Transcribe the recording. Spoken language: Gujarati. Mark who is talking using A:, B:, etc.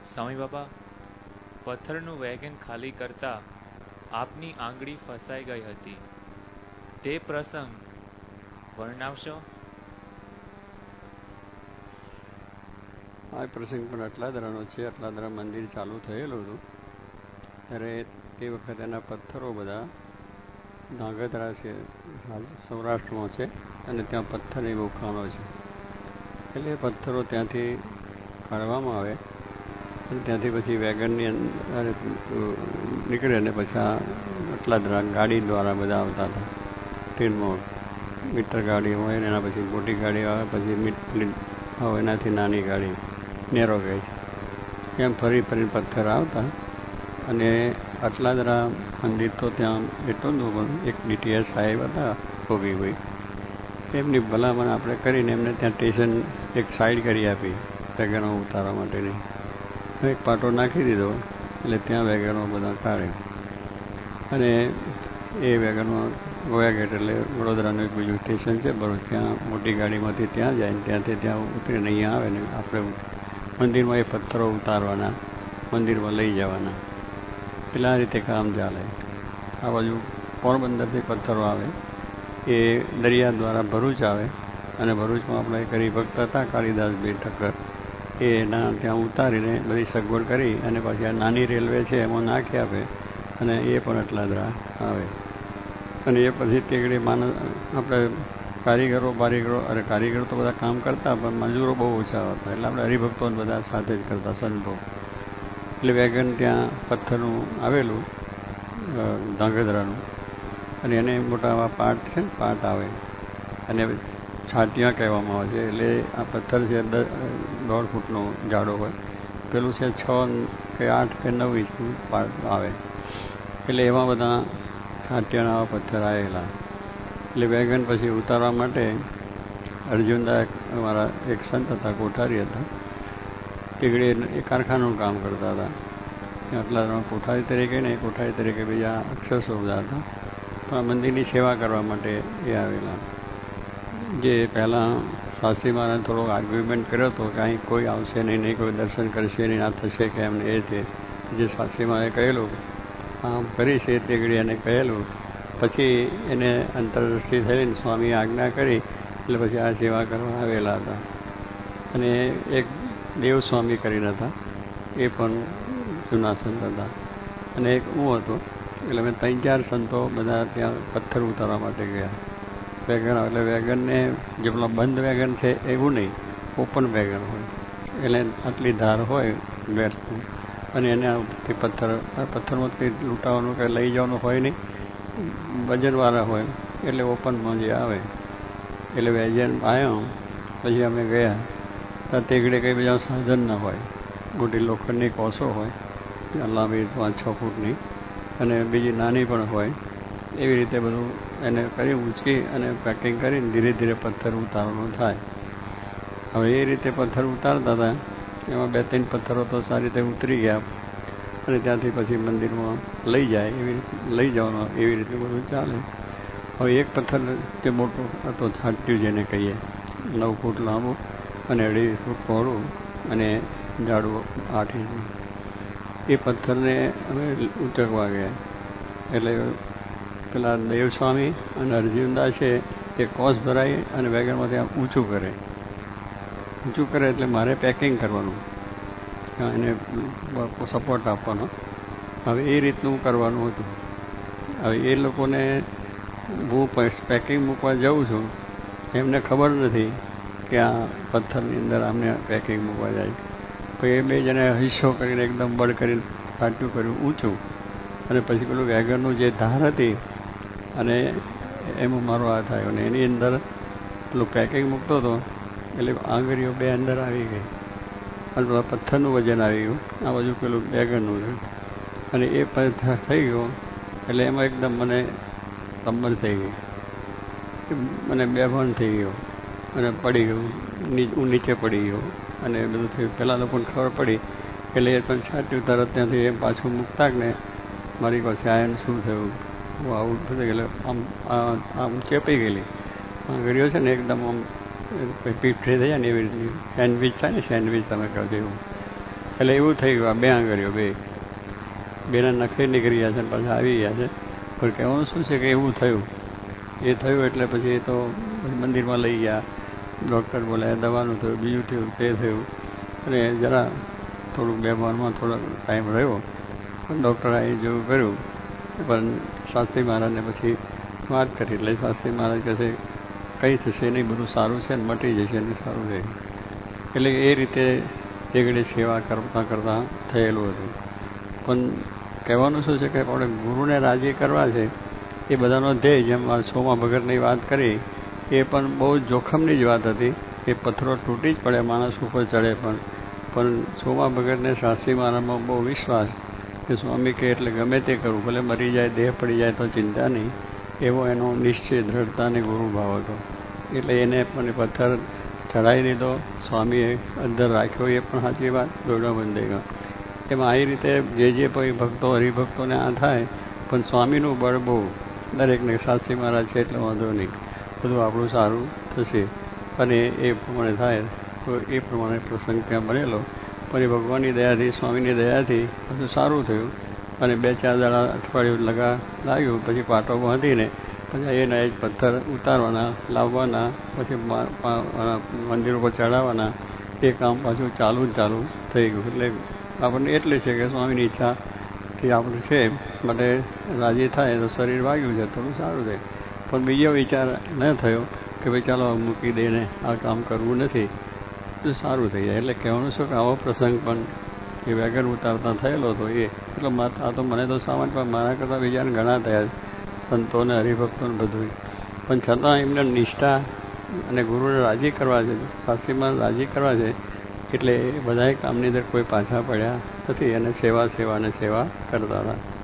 A: સ્વામી બાબા, પથ્થરનું વેગન ખાલી કરતા આપની આંગળી ફસાઈ ગઈ હતી, તે પ્રસંગ વર્ણવશો?
B: આ પ્રસંગ પણ અટલાદરાનો છે. અટલાદરા મંદિર ચાલુ થયેલું હતું ત્યારે તે વખતે એના પથ્થરો બધા ધાંગધ્રા છે, સૌરાષ્ટ્રમાં છે, અને ત્યાં પથ્થરની બહુ ખાણો છે. એટલે પથ્થરો ત્યાંથી કાઢવામાં આવે અને ત્યાંથી પછી વેગનની અંદર નીકળે અને પછી અટલાદરા ગાડી દ્વારા બધા આવતા હતા. ટ્રેનમાં મીટર ગાડી હોય ને એના પછી મોટી ગાડી આવે, પછી હોય એનાથી નાની ગાડી નેરો ગઈ, એમ ફરી ફરીને પથ્થર આવતા. અને અટલાદરા મંદિર તો ત્યાં એટલું જ પણ એક ડીટીએસ સાહેબ હતા ભોગીભાઈ, એમની ભલામણ આપણે કરીને એમને ત્યાં સ્ટેશન એક સાઈડ કરી આપી વેગનો ઉતારવા માટેની. એક પાટો નાખી દીધો એટલે ત્યાં વેગનો બધા કાઢે અને એ વેગનો ગોયાગેટ એટલે વડોદરાનું એક બીજું સ્ટેશન છે બરોબર, ત્યાં મોટી ગાડીમાંથી ત્યાં જાય ને ત્યાંથી ત્યાં ઉતરીને અહીંયા આવે ને આપણે મંદિરમાં એ પથ્થરો ઉતારવાના, મંદિરમાં લઈ જવાના. એટલે આ રીતે કામ ચાલે. આ બાજુ પોરબંદરથી પથ્થરો આવે એ દરિયા દ્વારા ભરૂચ આવે અને ભરૂચમાં આપણે એક હરિભક્ત હતા કાળીદાસભાઈ ઠક્કર, એના ત્યાં ઉતારીને બધી સગવડ કરી અને પછી આ નાની રેલવે છે એમાં નાખી આપે અને એ પણ અટલાદરા આવે. અને એ પછી તેગડે આપણે કારીગરો અરે કારીગરો તો બધા કામ કરતા પણ મજૂરો બહુ ઓછા હતા, એટલે આપણે હરિભક્તો બધા સાથે જ કરતા સંતો. એટલે વેગન ત્યાં પથ્થરનું આવેલું ધાંગધ્રાનું, અને એને મોટા આવા પાટ છે ને પાટ આવે અને છાટિયા કહેવામાં આવે છે. એટલે આ પથ્થર છે 1.5 ફૂટનો જાડો હોય, પેલું છે 6 કે 8 કે 9 ઇંચનું પાટ આવે. એટલે એવા બધા છાટિયાના આવા પથ્થર આવેલા. એટલે વેગન પછી ઉતારવા માટે અર્જુનદા અમારા એક સંત હતા, કોઠારી હતા, તેગડે એ કારખાનાનું કામ કરતા હતા. આટલા કોઠારી તરીકે ને કોઠારી તરીકે બીજા અક્ષરો બધા હતા, પણ આ મંદિરની સેવા કરવા માટે એ આવેલા. જે પહેલાં શાસ્ત્રી મહારાજ થોડો આર્ગ્યુમેન્ટ કર્યો હતો કે અહીં કોઈ આવશે નહીં, કોઈ દર્શન કરશે નહીં, આ થશે કે એમને એ છે. જે શાસ્ત્રી મહારાજે કહેલું આમ કરી છે તેગડી એને કહેલું, પછી એને અંતરદૃષ્ટિ થઈને સ્વામીએ આજ્ઞા કરી એટલે પછી આ સેવા કરવા આવેલા હતા. અને એક દેવસ્વામી કરીને હતા, એ પણ જૂના સંત હતા, અને એક હું હતો. એટલે અમે 3-4 સંતો બધા ત્યાં પથ્થર ઉતારવા માટે ગયા. વેગન એટલે વેગનને જે પેલા બંધ વેગન છે એવું નહીં, ઓપન વેગન હોય, એટલે આટલી ધાર હોય ગેસનું, અને એને પથ્થરમાં કંઈ લૂંટાવાનું કંઈ લઈ જવાનું હોય નહીં, વજનવાળા હોય, એટલે ઓપનમાં જે આવે. એટલે વેજન આવ્યો પછી અમે ગયા ત્યાં તેગડે કંઈ બીજા સાધન ના હોય, મોટી લોખંડની કોસો હોય લાંબી 5-6 ફૂટની, અને બીજી નાની પણ હોય. એવી રીતે બધું એને કરી ઊંચકી અને પેકિંગ કરીને ધીરે ધીરે પથ્થર ઉતારવાનું થાય. હવે એ રીતે પથ્થર ઉતારતા હતા, એમાં 2-3 પથ્થરો તો સારી રીતે ઉતરી ગયા અને ત્યાંથી પછી મંદિરમાં લઈ જાય એવી રીતે લઈ જવાનો, એવી રીતે બધું ચાલે. હવે એક પથ્થર જે મોટો હતો છાટ્યું જેને કહીએ, 9 ફૂટ લાંબુ અને 2.5 ફૂટ પહોળું અને જાડું 8 ઇંચનું, એ પથ્થરને અમે ઉચકવા ગયા. એટલે પેલા દેવસ્વામી અને અર્જુનદાસ છે એ કોસ ભરાય અને વેગનમાંથી આમ ઊંચું કરે એટલે મારે પેકિંગ કરવાનું, એને સપોર્ટ આપવાનો. હવે એ રીતનું કરવાનું હતું. હવે એ લોકોને હું પેકિંગ મૂકવા જાઉં છું, એમને ખબર નથી કે આ પથ્થરની અંદર અમને પેકિંગ મૂકવા જાય. પછી એ 2 જણે હિસ્સો કરીને એકદમ બળ કરીને છાટ્યું કર્યું ઊંચું, અને પછી પેલું વેગનનું જે ધાર હતી અને એમાં મારો હાથ આવ્યો ને એની અંદર પેલું પેકિંગ મૂકતો હતો, એટલે આંગળીઓ 2 અંદર આવી ગઈ અને પેલા પથ્થરનું વજન આવી ગયું, આ બાજુ પેલું વેગનનું છે, અને એ પથ્થર થઈ ગયો. એટલે એમાં એકદમ મને કમર થઈ ગઈ, મને બેભાન થઈ ગયો અને પડી ગયું, હું નીચે પડી ગયો અને બધું થયું. પહેલાં લોકોને ખબર પડી એટલે એ પણ છાટ્યું તરત ત્યાંથી એમ પાછું મૂકતા ને મારી પાસે આયન શું થયું, હું આવું થઈ ગયેલું. આમ ચેપાઈ ગયેલી આંગળીઓ છે ને એકદમ આમ પીઠ થઈ જાય ને એવી રીતે સેન્ડવિચ થાય ને, સેન્ડવિચ તમે કહો છો એવું. એટલે એવું થઈ ગયું. આ બે આંગળીઓ બેના નખે નીકળી ગયા છે અને પાછા આવી ગયા છે. પણ કહેવાનું શું છે કે એવું થયું. એ થયું એટલે પછી એ તો મંદિરમાં લઈ ગયા, ડૉક્ટર બોલાયા, દવાનું થયું, બીજું થયું, તે થયું. અને જરા થોડુંક બેભાનમાં થોડો ટાઈમ રહ્યો પણ ડૉક્ટર આવી જેવું કર્યું. પણ શાસ્ત્રી મહારાજને પછી વાત કરી એટલે શાસ્ત્રી મહારાજ કહે છે કંઈ થશે નહીં, બધું સારું છે ને મટી જશે ને સારું રહે. એટલે એ રીતે એ ઘડી સેવા કરતાં કરતાં થયેલું હતું. પણ કહેવાનું શું છે કે આપણે ગુરુને રાજી કરવા છે એ બધાનો ધ્યેય. જેમ સોમા ભગતની વાત કરી એ પણ બહુ જોખમની જ વાત હતી. એ પથ્થરો તૂટી જ પડે માણસ ઉપર ચડે પણ સોમા ભગતને શાસ્ત્રી મહારાજમાં બહુ વિશ્વાસ કે સ્વામી કે એટલે ગમે તે કરવું, ભલે મરી જાય, દેહ પડી જાય તો ચિંતા નહીં, એવો એનો નિશ્ચય, દ્રઢતા અને ગુરુભાવ હતો. એટલે એને પણ પથ્થર ચડાવી દીધો. સ્વામીએ અંદર રાખ્યો એ પણ સાચી વાત, દોરડા બંધાઈ. એમાં આવી રીતે જે કોઈ ભક્તો હરિભક્તોને આ થાય પણ સ્વામીનું બળ બહુ દરેકને. શાસ્ત્રી મહારાજ છે એટલે વાંધો નહીં, બધું આપણું સારું થશે. અને એ પ્રમાણે થાય તો એ પ્રમાણે પ્રસંગ ત્યાં બનેલો. પણ એ ભગવાનની દયાથી, સ્વામીની દયાથી બધું સારું થયું. અને 2-4 દાડા અઠવાડિયું લાગ્યું. પછી પાટો બાંધીને પછી એના જ પથ્થર ઉતારવાના, લાવવાના, પછી મંદિર ઉપર ચડાવવાના. એ કામ પાછું ચાલુ થઈ ગયું. એટલે આપણને એટલે છે કે સ્વામીની ઈચ્છાથી આપણે છે માટે રાજી થાય તો શરીર વાગ્યું છે થોડું સારું થાય. પણ બીજો વિચાર ન થયો કે ભાઈ ચાલો મૂકી દઈને આ કામ કરવું નથી, તો સારું થઈ જાય. એટલે કહેવાનું શું કે આવો પ્રસંગ પણ એ વેગન ઉતારતા થયેલો હતો. એટલે આ તો મને તો સામાન્ય, પણ મારા કરતાં બીજાને ઘણા થયા, સંતોને હરિભક્તોને બધું. પણ છતાં એમને નિષ્ઠા અને ગુરુને રાજી કરવા છે, શાસ્ત્રીમાં રાજી કરવા છે, એટલે બધાએ કામની અંદર કોઈ પાછા પડ્યા નથી અને સેવા કરતા હતા.